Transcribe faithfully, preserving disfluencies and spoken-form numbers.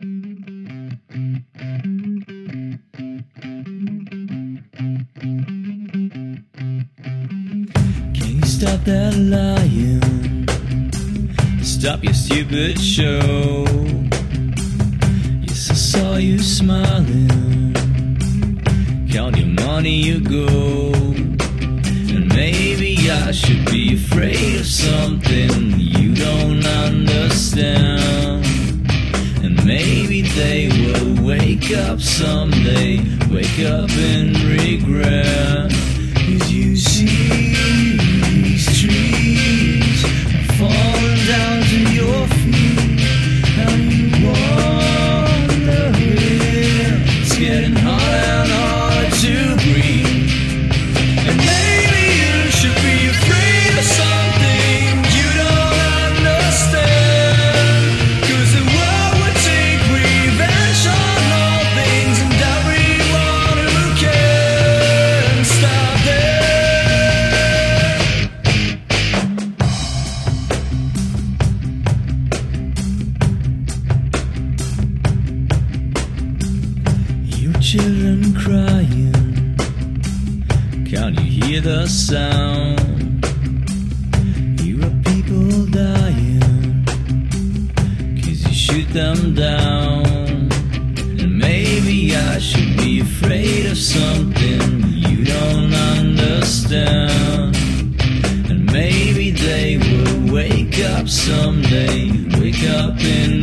Can you stop that lying? Stop your stupid show. Yes, I saw you smiling. Count your money, you go. And maybe I should be afraid of something you don't understand. And maybe they will wake up someday, wake up in regret. 'Cause you see these trees are falling down to your feet. Now you wonder if it's getting harder and harder to breathe. And maybe you should be afraid of something you don't understand. 'Cause the world would take revenge on all things and everyone who can stop there. Your children crying, can't you hear the sound? Here are people dying, 'cause you shoot them down. And maybe I should be afraid of something you don't understand. And maybe they will wake up someday, wake up in